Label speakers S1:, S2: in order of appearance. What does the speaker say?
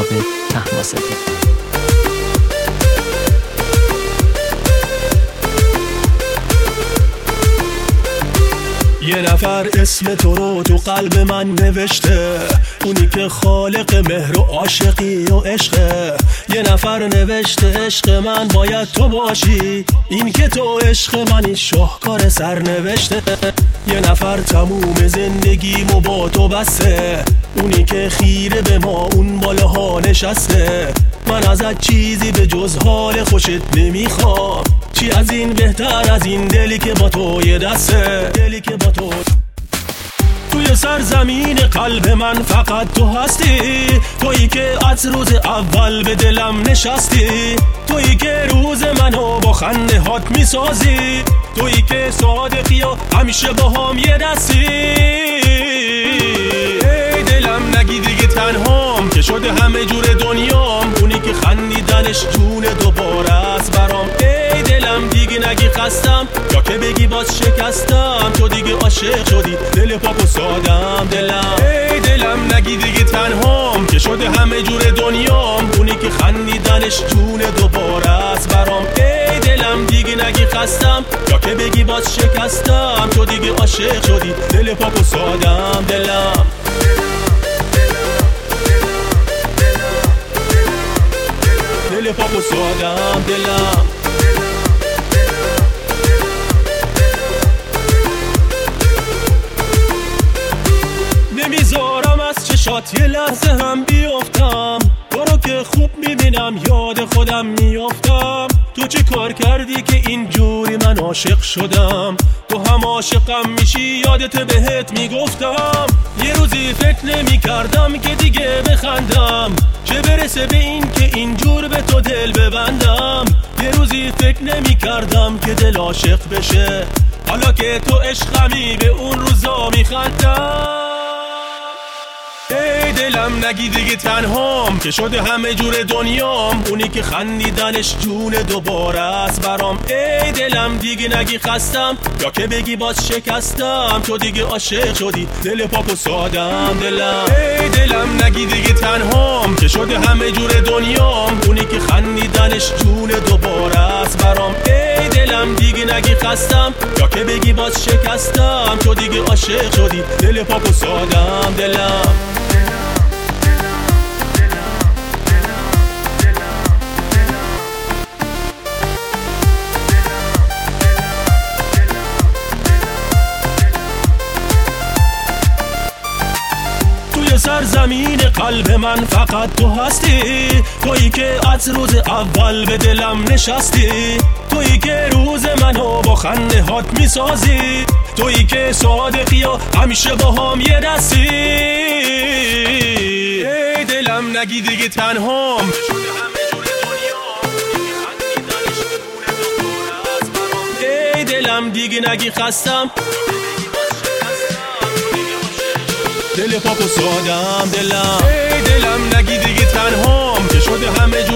S1: جناب طهماسبی.
S2: یه نفر اسم تو رو تو قلب من نوشته، اونی که خالق مهر و عاشقی و عشقه. یه نفر نوشته عشق من باید تو باشی، این که تو عشق منی شاهکار سرنوشته. یه نفر تموم زندگیمو با تو بسته، اونی که خیره به ما اون بالاها نشسته. من ازت چیزی به جز حال خوشت نمیخوام، چی از این بهتر از این دلی که با تو یه دسته. دلی که با تو توی سرزمین قلب من فقط تو هستی، تویی که از روز اول به دلم نشستی، تویی که روز منو با خنده هات میسازی، تویی که صادقی و همیشه با هم یه دستی. ای دلم نگی دیگه تنهام، که شده همه جور دنیام، اونی که خندیدنش جون دوباره است برام. ای دلم دیگه نگی خستم، یا که بگی باز شکستم، تو دیگه عاشق شدی دل پاک و سادم دلم. ای دلم نگی دیگه تنهام، که شده همه جور دنیام، اونی که خندیدنش جون دوباره است برام. ای دلم دیگه نگی خستم، یا که بگی باز شکستم، تو دیگه عاشق شدی دل پاک و سادم دلم. دل پاک و سادم دلم. نمیذارم از چشات یه لحظه هم بیفتم، تو رو که خوب میبینم یاد خودم میافتم. تو چه کار کردی که اینجوری من عاشق شدم؟ تو هم عاشقم میشی یادت بهت میگفتم. یه روزی فکر نمیکردم که دیگه بخندم، چه برسه به این که اینجور به تو دل ببندم. یه روزی فکر نمیکردم که دل عاشق بشه، حالا که تو عشقمی به اون روزا میخندم. ای دلم نگی دیگه تنهام، که شده همه جور دنیام، اونی که خندیدنش جون دوباره است برام. ای دلم دیگه نگی خستم، یا که بگی باز شکستم، تو دیگه عاشق شدی دل پاک و سادم دلم. ای دلم نگی دیگه تنهام، که شده همه جور دنیام، اونی که خندیدنش جون دوباره است برام. ای دلم دیگه نگی خستم، یا که بگی باز شکستم، تو دیگه عاشق شدی دل پاک و سادم دلم. سرزمین قلب من فقط تو هستی، تویی که از روز اول به دلم نشستی، تویی که روز منو با خنده هات میسازی، تویی که صادقی و همیشه با هم یه دستی. ای دلم نگی دیگه تنهام، ای دلم دیگه نگی خستم، دل پاک و سادم دلم. ای دلم نگی دیگه تنهام، که شده همه جور